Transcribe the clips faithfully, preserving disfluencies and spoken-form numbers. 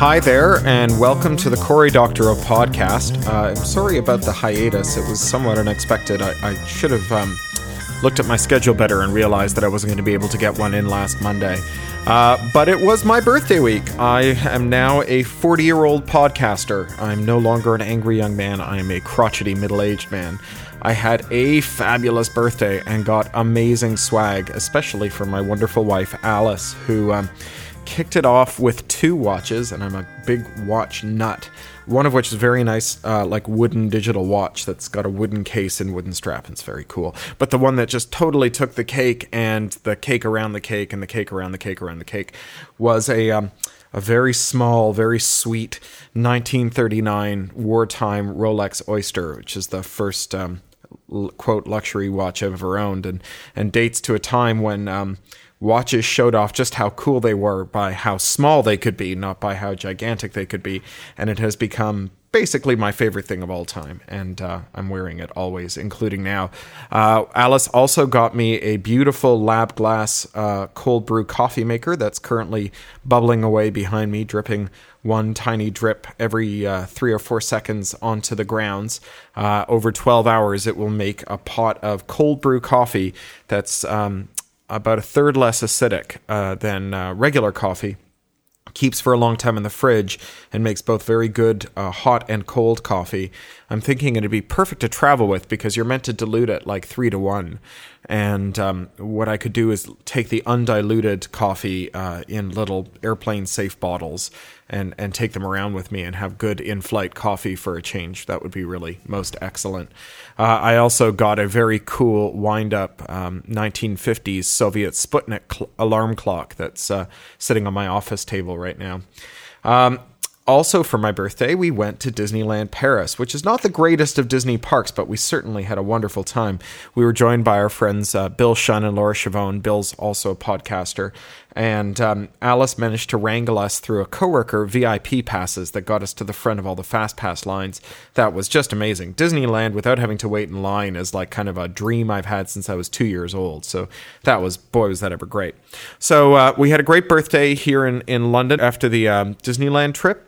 Hi there, and welcome to the Cory Doctorow podcast. Uh, I'm sorry about the hiatus. It was somewhat unexpected. I, I should have um, looked at my schedule better and realized that I wasn't going to be able to get one in last Monday. Uh, but it was my birthday week. I am now a forty-year-old podcaster. I'm no longer an angry young man. I am a crotchety middle-aged man. I had a fabulous birthday and got amazing swag, especially from my wonderful wife, Alice, who um, kicked it off with two watches, and I'm a big watch nut. One of which is very nice, uh, like wooden digital watch that's got a wooden case and wooden strap, and it's very cool. But the one that just totally took the cake, and the cake around the cake, and the cake around the cake around the cake, was a um, a very small, very sweet nineteen thirty-nine wartime Rolex Oyster, which is the first um, l- quote luxury watch I've ever owned, and and dates to a time when um, watches showed off just how cool they were by how small they could be, not by how gigantic they could be. And it has become basically my favorite thing of all time. And uh, I'm wearing it always, including now. Uh, Alice also got me a beautiful lab glass uh, cold brew coffee maker that's currently bubbling away behind me, dripping one tiny drip every uh, three or four seconds onto the grounds. Uh, over twelve hours, it will make a pot of cold brew coffee that's um, about a third less acidic uh, than uh, regular coffee, keeps for a long time in the fridge, and makes both very good uh, hot and cold coffee. I'm thinking it'd be perfect to travel with because you're meant to dilute it like three to one. And um, what I could do is take the undiluted coffee uh, in little airplane safe bottles and, and take them around with me and have good in-flight coffee for a change. That would be really most excellent. Uh, I also got a very cool wind-up um, nineteen fifties Soviet Sputnik cl- alarm clock that's uh, sitting on my office table right now. Um, Also, for my birthday, we went to Disneyland Paris, which is not the greatest of Disney parks, but we certainly had a wonderful time. We were joined by our friends uh, Bill Shun and Laura Chavone. Bill's also a podcaster. And um, Alice managed to wrangle us through a coworker V I P passes that got us to the front of all the fast pass lines. That was just amazing. Disneyland without having to wait in line is like kind of a dream I've had since I was two years old. So that was, boy, was that ever great. So uh, we had a great birthday here in, in London after the um, Disneyland trip.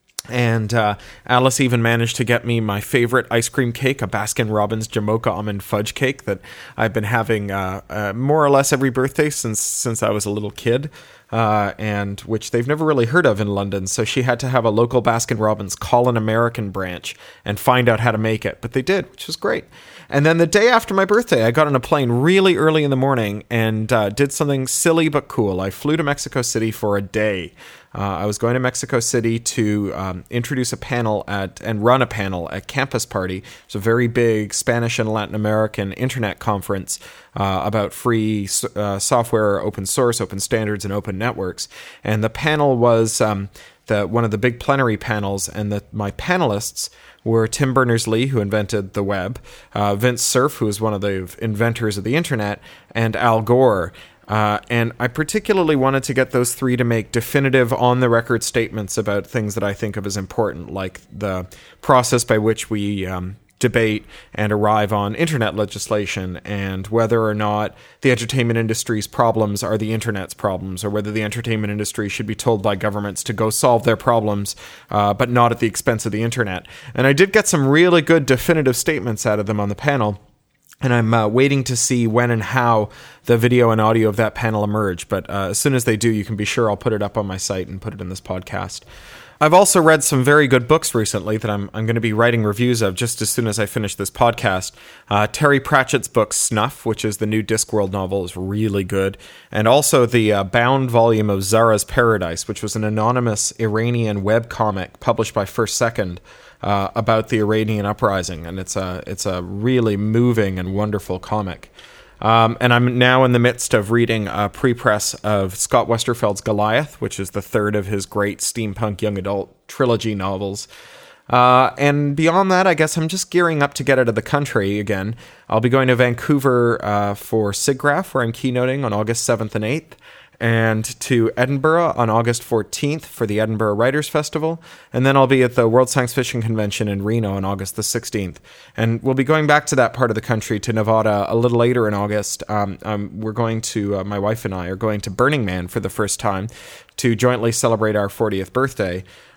And uh, Alice even managed to get me my favorite ice cream cake, a Baskin-Robbins Jamocha almond fudge cake that I've been having uh, uh, more or less every birthday since since I was a little kid, uh, and which they've never really heard of in London. So she had to have a local Baskin-Robbins call an American branch and find out how to make it. But they did, which was great. And then the day after my birthday, I got on a plane really early in the morning and uh, did something silly but cool. I flew to Mexico City for a day. Uh, I was going to Mexico City to um, introduce a panel at and run a panel at Campus Party. It's a very big Spanish and Latin American internet conference uh, about free uh, software, open source, open standards, and open networks. And the panel was um, the one of the big plenary panels, and the, my panelists were Tim Berners-Lee, who invented the web, uh, Vince Cerf, who is one of the inventors of the internet, and Al Gore. Uh, and I particularly wanted to get those three to make definitive on-the-record statements about things that I think of as important, like the process by which we um, debate and arrive on internet legislation, and whether or not the entertainment industry's problems are the internet's problems, or whether the entertainment industry should be told by governments to go solve their problems, uh, but not at the expense of the internet. And I did get some really good definitive statements out of them on the panel. And I'm uh, waiting to see when and how the video and audio of that panel emerge. But uh, as soon as they do, you can be sure I'll put it up on my site and put it in this podcast. I've also read some very good books recently that I'm I'm going to be writing reviews of just as soon as I finish this podcast. Uh, Terry Pratchett's book Snuff, which is the new Discworld novel, is really good. And also the uh, bound volume of Zara's Paradise, which was an anonymous Iranian webcomic published by First Second uh, about the Iranian uprising. And it's a, it's a really moving and wonderful comic. Um, and I'm now in the midst of reading a pre-press of Scott Westerfeld's Goliath, which is the third of his great steampunk young adult trilogy novels. Uh, and beyond that, I guess I'm just gearing up to get out of the country again. I'll be going to Vancouver uh, for SIGGRAPH, where I'm keynoting on August seventh and eighth. and to Edinburgh on August fourteenth for the Edinburgh Writers' Festival. And then I'll be at the World Science Fiction Convention in Reno on August the sixteenth. And we'll be going back to that part of the country, to Nevada, a little later in August. Um, um, we're going to, uh, my wife and I are going to Burning Man for the first time to jointly celebrate our fortieth birthday.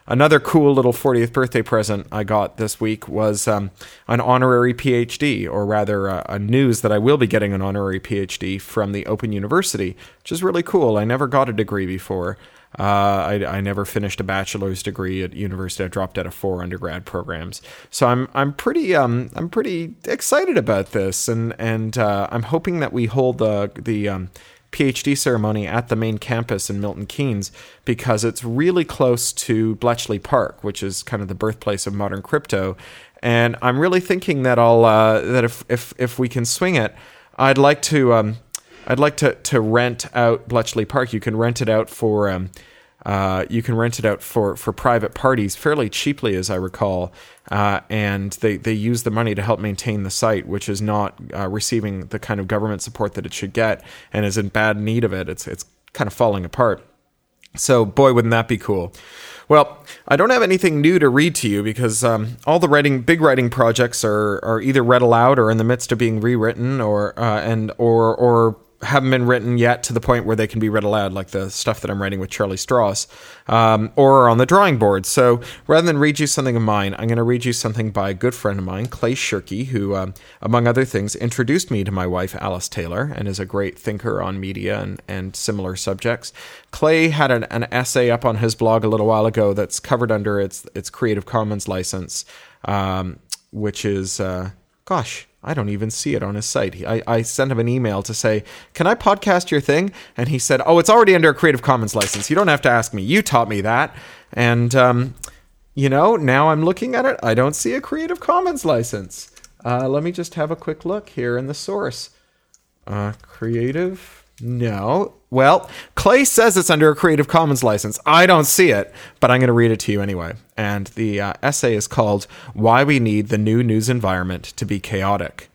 Another cool little fortieth birthday present I got this week was um, an honorary P H D, or rather uh, a news that I will be getting an honorary P H D from the Open University, which is really cool. I never got a degree before. Uh, I, I never finished a bachelor's degree at university. I dropped out of four undergrad programs, so I'm I'm pretty um I'm pretty excited about this, and and uh, I'm hoping that we hold the the um, PhD ceremony at the main campus in Milton Keynes, because it's really close to Bletchley Park, which is kind of the birthplace of modern crypto, and I'm really thinking that I'll uh, that if if if we can swing it, I'd like to. Um, I'd like to, to rent out Bletchley Park. You can rent it out for um, uh, you can rent it out for, for private parties fairly cheaply, as I recall. Uh, and they, they use the money to help maintain the site, which is not uh, receiving the kind of government support that it should get, and is in bad need of it. It's it's kind of falling apart. So, boy, wouldn't that be cool? Well, I don't have anything new to read to you, because um, all the writing, big writing projects are are either read aloud or in the midst of being rewritten, or uh, and or or. haven't been written yet to the point where they can be read aloud, like the stuff that I'm writing with Charlie Strauss, um, or on the drawing board. So rather than read you something of mine, I'm going to read you something by a good friend of mine, Clay Shirky, who, um, among other things, introduced me to my wife, Alice Taylor, and is a great thinker on media and, and similar subjects. Clay had an, an essay up on his blog a little while ago that's covered under its, its Creative Commons license, um, which is, uh, gosh... I don't even see it on his site. I, I sent him an email to say, can I podcast your thing? And he said, oh, it's already under a Creative Commons license. You don't have to ask me. You taught me that. And, um, you know, now I'm looking at it. I don't see a Creative Commons license. Uh, let me just have a quick look here in the source. Uh, creative... No. Well, Clay says it's under a Creative Commons license. I don't see it, but I'm going to read it to you anyway. And the uh, essay is called Why We Need the New News Environment to Be Chaotic.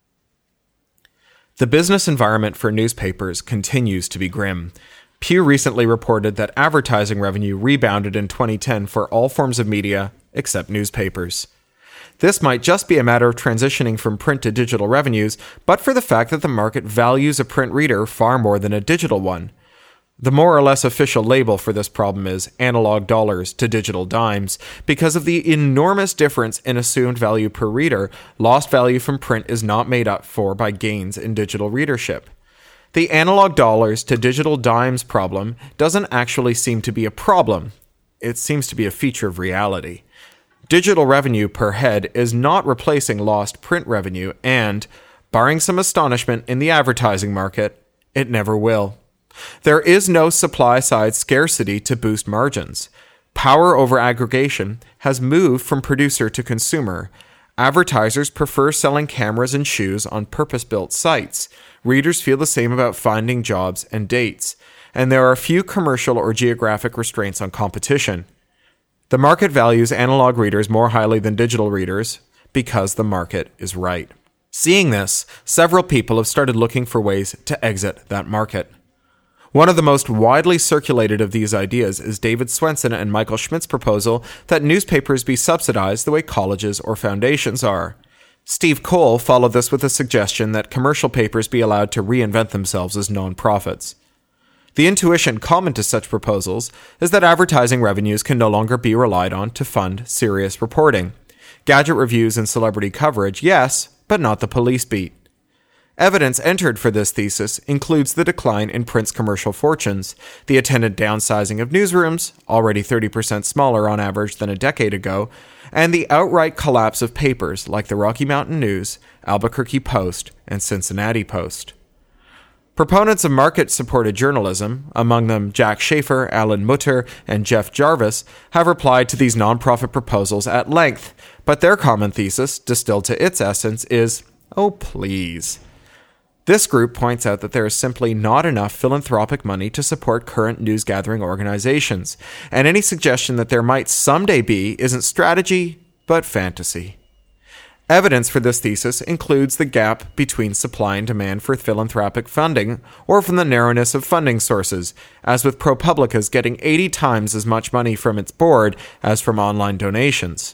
The business environment for newspapers continues to be grim. Pew recently reported that advertising revenue rebounded in twenty ten for all forms of media except newspapers. This might just be a matter of transitioning from print to digital revenues, but for the fact that the market values a print reader far more than a digital one. The more or less official label for this problem is analog dollars to digital dimes. Because of the enormous difference in assumed value per reader, lost value from print is not made up for by gains in digital readership. The analog dollars to digital dimes problem doesn't actually seem to be a problem. It seems to be a feature of reality. Digital revenue per head is not replacing lost print revenue, and, barring some astonishment in the advertising market, it never will. There is no supply-side scarcity to boost margins. Power over aggregation has moved from producer to consumer. Advertisers prefer selling cameras and shoes on purpose-built sites. Readers feel the same about finding jobs and dates. And there are few commercial or geographic restraints on competition. The market values analog readers more highly than digital readers because the market is right. Seeing this, several people have started looking for ways to exit that market. One of the most widely circulated of these ideas is David Swenson and Michael Schmidt's proposal that newspapers be subsidized the way colleges or foundations are. Steve Cole followed this with a suggestion that commercial papers be allowed to reinvent themselves as non-profits. The intuition common to such proposals is that advertising revenues can no longer be relied on to fund serious reporting. Gadget reviews and celebrity coverage, yes, but not the police beat. Evidence entered for this thesis includes the decline in print's commercial fortunes, the attendant downsizing of newsrooms, already thirty percent smaller on average than a decade ago, and the outright collapse of papers like the Rocky Mountain News, Albuquerque Post, and Cincinnati Post. Proponents of market-supported journalism, among them Jack Schaefer, Alan Mutter, and Jeff Jarvis, have replied to these nonprofit proposals at length, but their common thesis, distilled to its essence, is, oh please. This group points out that there is simply not enough philanthropic money to support current news-gathering organizations, and any suggestion that there might someday be isn't strategy, but fantasy. Evidence for this thesis includes the gap between supply and demand for philanthropic funding, or from the narrowness of funding sources, as with ProPublica's getting eighty times as much money from its board as from online donations.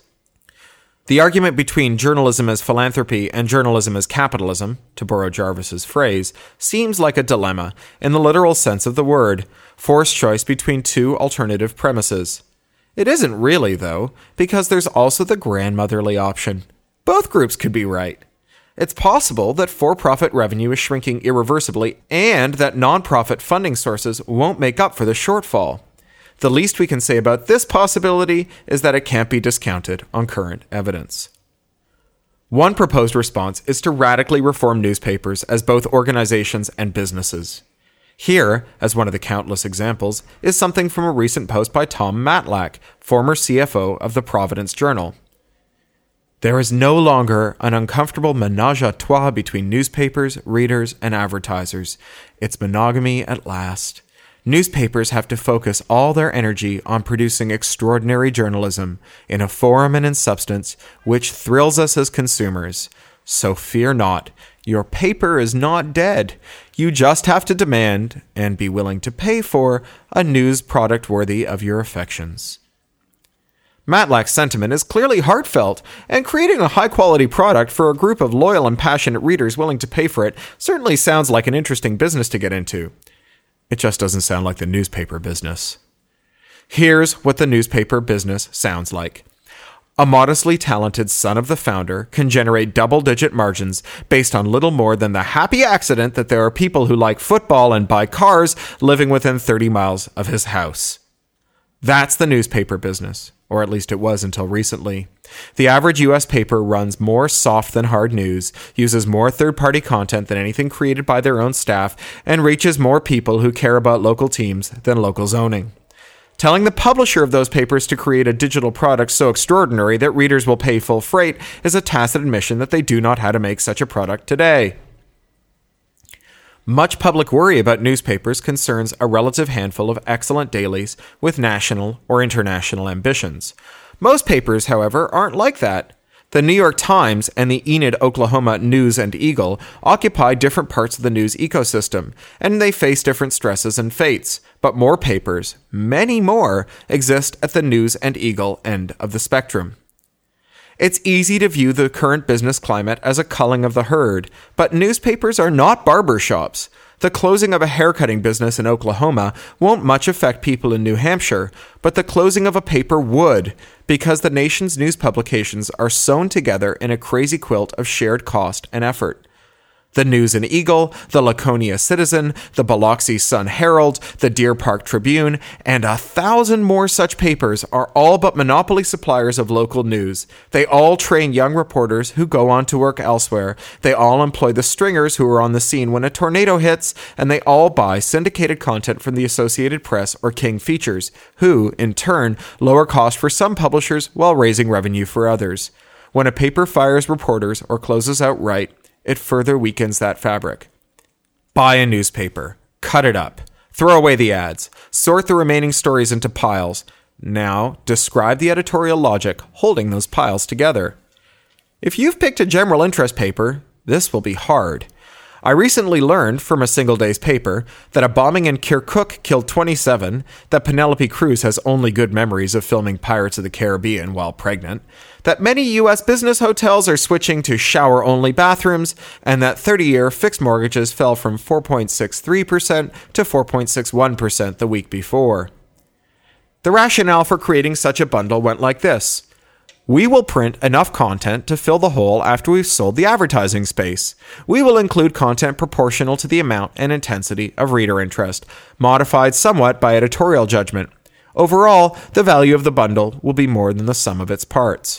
The argument between journalism as philanthropy and journalism as capitalism, to borrow Jarvis's phrase, seems like a dilemma, in the literal sense of the word, forced choice between two alternative premises. It isn't really, though, because there's also the grandmotherly option. Both groups could be right. It's possible that for-profit revenue is shrinking irreversibly and that non-profit funding sources won't make up for the shortfall. The least we can say about this possibility is that it can't be discounted on current evidence. One proposed response is to radically reform newspapers as both organizations and businesses. Here, as one of the countless examples, is something from a recent post by Tom Matlack, former C F O of the Providence Journal. There is no longer an uncomfortable ménage à trois between newspapers, readers, and advertisers. It's monogamy at last. Newspapers have to focus all their energy on producing extraordinary journalism in a form and in substance which thrills us as consumers. So fear not. Your paper is not dead. You just have to demand, and be willing to pay for, a news product worthy of your affections. Matlack's sentiment is clearly heartfelt, and creating a high-quality product for a group of loyal and passionate readers willing to pay for it certainly sounds like an interesting business to get into. It just doesn't sound like the newspaper business. Here's what the newspaper business sounds like. A modestly talented son of the founder can generate double-digit margins based on little more than the happy accident that there are people who like football and buy cars living within thirty miles of his house. That's the newspaper business, or at least it was until recently. The average U S paper runs more soft than hard news, uses more third-party content than anything created by their own staff, and reaches more people who care about local teams than local zoning. Telling the publisher of those papers to create a digital product so extraordinary that readers will pay full freight is a tacit admission that they do not know how to make such a product today. Much public worry about newspapers concerns a relative handful of excellent dailies with national or international ambitions. Most papers, however, aren't like that. The New York Times and the Enid, Oklahoma News and Eagle occupy different parts of the news ecosystem, and they face different stresses and fates. But more papers, many more, exist at the News and Eagle end of the spectrum. It's easy to view the current business climate as a culling of the herd, but newspapers are not barber shops. The closing of a haircutting business in Oklahoma won't much affect people in New Hampshire, but the closing of a paper would, because the nation's news publications are sewn together in a crazy quilt of shared cost and effort. The News and Eagle, the Laconia Citizen, the Biloxi Sun Herald, the Deer Park Tribune, and a thousand more such papers are all but monopoly suppliers of local news. They all train young reporters who go on to work elsewhere. They all employ the stringers who are on the scene when a tornado hits, and they all buy syndicated content from the Associated Press or King Features, who, in turn, lower cost for some publishers while raising revenue for others. When a paper fires reporters or closes outright, it further weakens that fabric. Buy a newspaper. Cut it up. Throw away the ads. Sort the remaining stories into piles. Now, describe the editorial logic holding those piles together. If you've picked a general interest paper, this will be hard. I recently learned from a single day's paper that a bombing in Kirkuk killed twenty-seven, that Penelope Cruz has only good memories of filming Pirates of the Caribbean while pregnant, that many U S business hotels are switching to shower-only bathrooms, and that thirty-year fixed mortgages fell from four point six three percent to four point six one percent the week before. The rationale for creating such a bundle went like this. We will print enough content to fill the hole after we've sold the advertising space. We will include content proportional to the amount and intensity of reader interest, modified somewhat by editorial judgment. Overall, the value of the bundle will be more than the sum of its parts.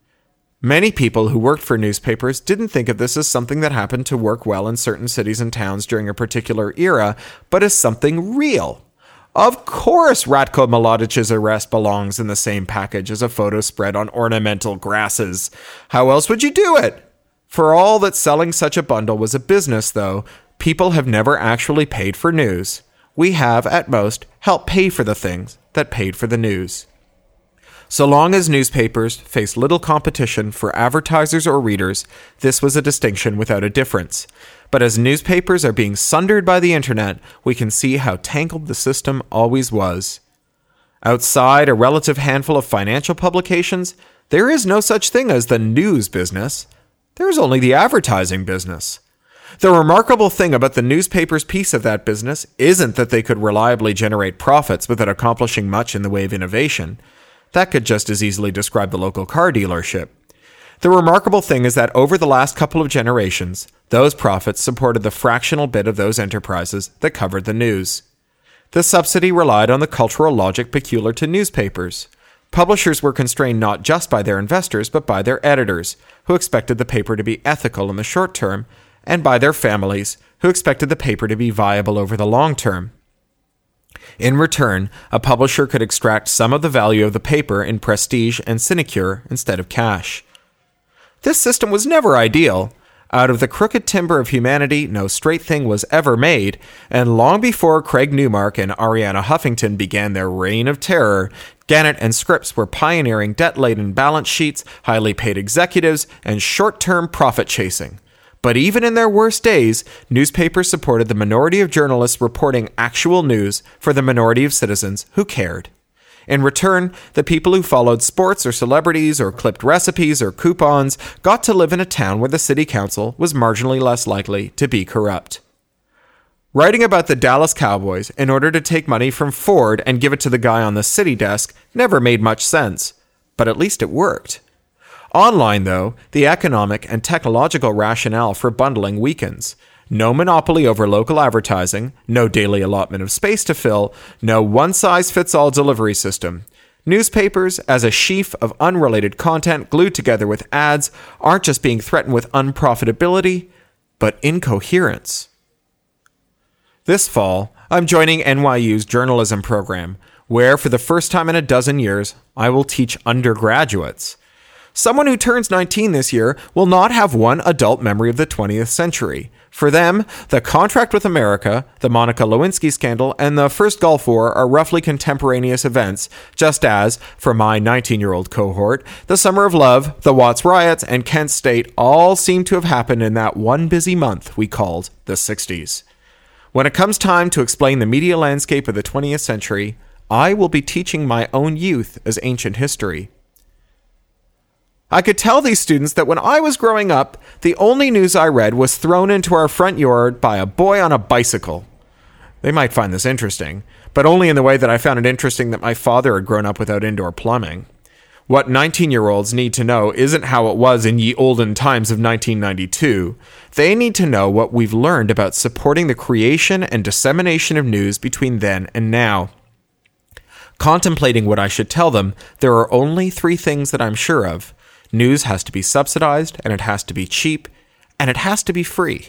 Many people who worked for newspapers didn't think of this as something that happened to work well in certain cities and towns during a particular era, but as something real. Of course Ratko Mladic's arrest belongs in the same package as a photo spread on ornamental grasses. How else would you do it? For all that selling such a bundle was a business, though, people have never actually paid for news. We have, at most, helped pay for the things that paid for the news. So long as newspapers face little competition for advertisers or readers, this was a distinction without a difference. But as newspapers are being sundered by the internet, we can see how tangled the system always was. Outside a relative handful of financial publications, there is no such thing as the news business. There is only the advertising business. The remarkable thing about the newspaper's piece of that business isn't that they could reliably generate profits without accomplishing much in the way of innovation. That could just as easily describe the local car dealership. The remarkable thing is that over the last couple of generations, those profits supported the fractional bit of those enterprises that covered the news. The subsidy relied on the cultural logic peculiar to newspapers. Publishers were constrained not just by their investors, but by their editors, who expected the paper to be ethical in the short term, and by their families, who expected the paper to be viable over the long term. In return, a publisher could extract some of the value of the paper in prestige and sinecure instead of cash. This system was never ideal. Out of the crooked timber of humanity, no straight thing was ever made, and long before Craig Newmark and Arianna Huffington began their reign of terror, Gannett and Scripps were pioneering debt-laden balance sheets, highly paid executives, and short-term profit chasing. But even in their worst days, newspapers supported the minority of journalists reporting actual news for the minority of citizens who cared. In return, the people who followed sports or celebrities or clipped recipes or coupons got to live in a town where the city council was marginally less likely to be corrupt. Writing about the Dallas Cowboys in order to take money from Ford and give it to the guy on the city desk never made much sense, but at least it worked. Online, though, the economic and technological rationale for bundling weakens. No monopoly over local advertising, no daily allotment of space to fill, no one-size-fits-all delivery system. Newspapers, as a sheaf of unrelated content glued together with ads, aren't just being threatened with unprofitability, but incoherence. This fall, I'm joining N Y U's journalism program, where for the first time in a dozen years, I will teach undergraduates. Someone who turns nineteen this year will not have one adult memory of the twentieth century. For them, the contract with America, the Monica Lewinsky scandal, and the First Gulf War are roughly contemporaneous events, just as, for my nineteen-year-old cohort, the Summer of Love, the Watts riots, and Kent State all seem to have happened in that one busy month we called the sixties. When it comes time to explain the media landscape of the twentieth century, I will be teaching my own youth as ancient history. I could tell these students that when I was growing up, the only news I read was thrown into our front yard by a boy on a bicycle. They might find this interesting, but only in the way that I found it interesting that my father had grown up without indoor plumbing. What nineteen-year-olds need to know isn't how it was in ye olden times of nineteen ninety-two. They need to know what we've learned about supporting the creation and dissemination of news between then and now. Contemplating what I should tell them, there are only three things that I'm sure of. News has to be subsidized, and it has to be cheap, and it has to be free.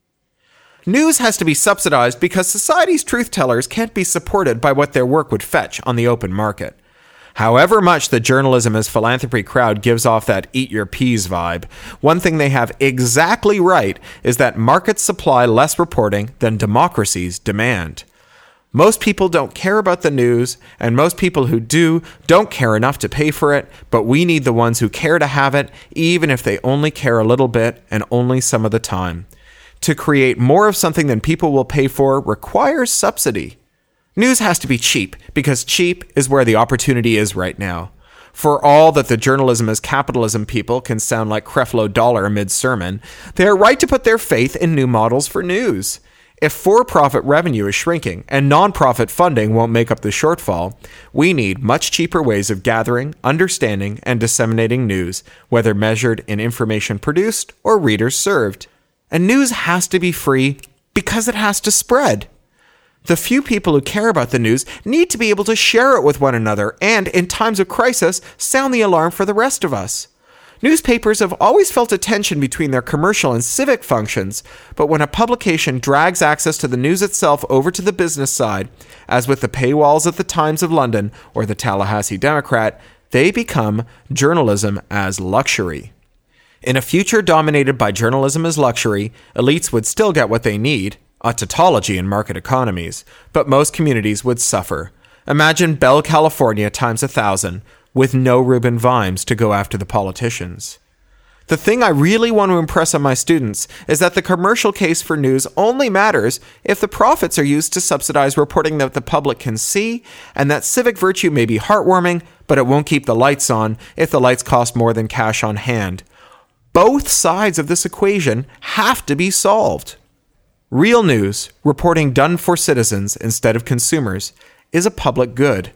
News has to be subsidized because society's truth-tellers can't be supported by what their work would fetch on the open market. However much the journalism as philanthropy crowd gives off that eat your peas vibe, one thing they have exactly right is that markets supply less reporting than democracies demand. Most people don't care about the news, and most people who do don't care enough to pay for it, but we need the ones who care to have it, even if they only care a little bit and only some of the time. To create more of something than people will pay for requires subsidy. News has to be cheap, because cheap is where the opportunity is right now. For all that the journalism as capitalism people can sound like Creflo Dollar mid-sermon, they are right to put their faith in new models for news. If for-profit revenue is shrinking and non-profit funding won't make up the shortfall, we need much cheaper ways of gathering, understanding, and disseminating news, whether measured in information produced or readers served. And news has to be free because it has to spread. The few people who care about the news need to be able to share it with one another and, in times of crisis, sound the alarm for the rest of us. Newspapers have always felt a tension between their commercial and civic functions, but when a publication drags access to the news itself over to the business side, as with the paywalls at the Times of London or the Tallahassee Democrat, they become journalism as luxury. In a future dominated by journalism as luxury, elites would still get what they need, a tautology in market economies, but most communities would suffer. Imagine Bell, California times a thousand, with no Reuben Vimes to go after the politicians. The thing I really want to impress on my students is that the commercial case for news only matters if the profits are used to subsidize reporting that the public can see, and that civic virtue may be heartwarming, but it won't keep the lights on if the lights cost more than cash on hand. Both sides of this equation have to be solved. Real news, reporting done for citizens instead of consumers, is a public good.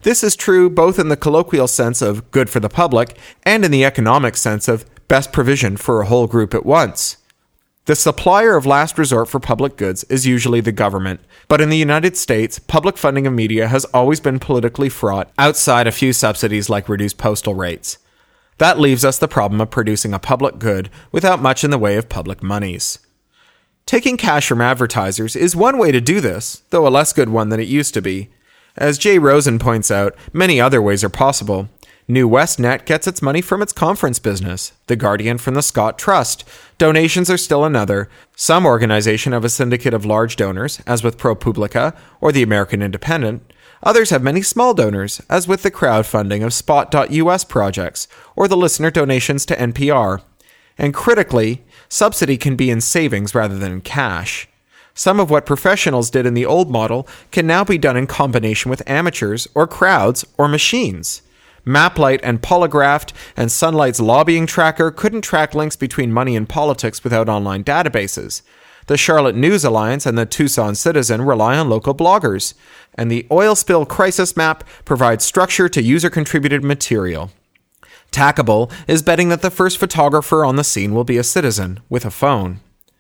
This is true both in the colloquial sense of good for the public and in the economic sense of best provision for a whole group at once. The supplier of last resort for public goods is usually the government, but in the United States, public funding of media has always been politically fraught outside a few subsidies like reduced postal rates. That leaves us the problem of producing a public good without much in the way of public monies. Taking cash from advertisers is one way to do this, though a less good one than it used to be. As Jay Rosen points out, many other ways are possible. New West Net gets its money from its conference business, The Guardian from the Scott Trust. Donations are still another. Some organization have a syndicate of large donors, as with ProPublica or the American Independent. Others have many small donors, as with the crowdfunding of Spot dot U S projects or the listener donations to N P R. And critically, subsidy can be in savings rather than in cash. Some of what professionals did in the old model can now be done in combination with amateurs or crowds or machines. Maplight and Polygraph and Sunlight's lobbying tracker couldn't track links between money and politics without online databases. The Charlotte News Alliance and the Tucson Citizen rely on local bloggers. And the Oil Spill Crisis Map provides structure to user-contributed material. Tackable is betting that the first photographer on the scene will be a citizen with a phone.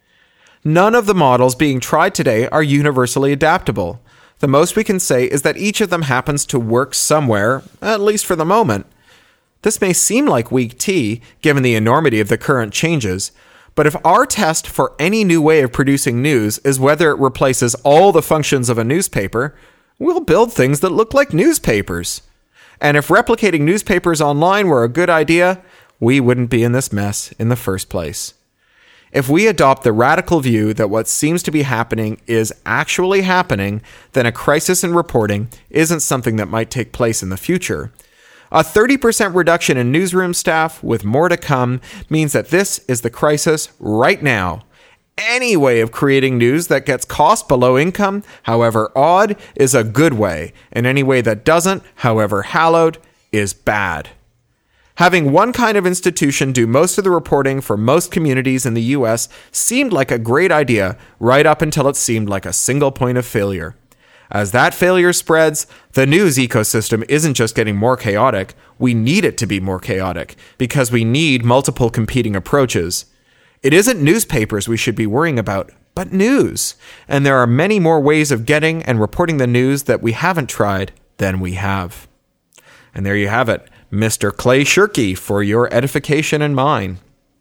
None of the models being tried today are universally adaptable. The most we can say is that each of them happens to work somewhere, at least for the moment. This may seem like weak tea, given the enormity of the current changes, but if our test for any new way of producing news is whether it replaces all the functions of a newspaper, we'll build things that look like newspapers. And if replicating newspapers online were a good idea, we wouldn't be in this mess in the first place. If we adopt the radical view that what seems to be happening is actually happening, then a crisis in reporting isn't something that might take place in the future. A thirty percent reduction in newsroom staff, with more to come, means that this is the crisis right now. Any way of creating news that gets cost below income, however odd, is a good way, and any way that doesn't, however hallowed, is bad. Having one kind of institution do most of the reporting for most communities in the U S seemed like a great idea right up until it seemed like a single point of failure. As that failure spreads, the news ecosystem isn't just getting more chaotic, we need it to be more chaotic, because we need multiple competing approaches. It isn't newspapers we should be worrying about, but news. And there are many more ways of getting and reporting the news that we haven't tried than we have. And there you have it. Mister Clay Shirky, for your edification and mine.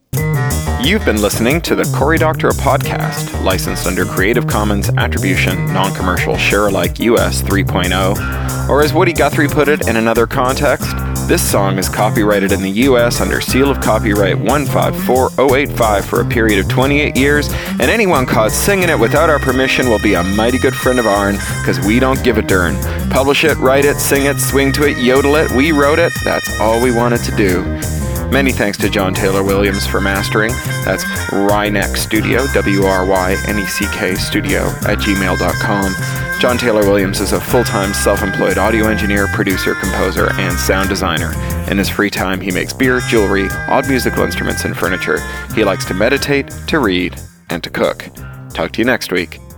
You've been listening to the Cory Doctorow Podcast, licensed under Creative Commons Attribution, Non-Commercial, Share-alike U S three point oh, or as Woody Guthrie put it in another context, this song is copyrighted in the U S under seal of copyright one five four oh eight five for a period of twenty-eight years, and anyone caught singing it without our permission will be a mighty good friend of ourn, because we don't give a darn. Publish it, write it, sing it, swing to it, yodel it, we wrote it, that's all we wanted to do. Many thanks to John Taylor Williams for mastering. That's Ryneck Studio, W R Y N E C K Studio at gmail dot com. John Taylor Williams is a full-time self-employed audio engineer, producer, composer, and sound designer. In his free time, he makes beer, jewelry, odd musical instruments, and furniture. He likes to meditate, to read, and to cook. Talk to you next week.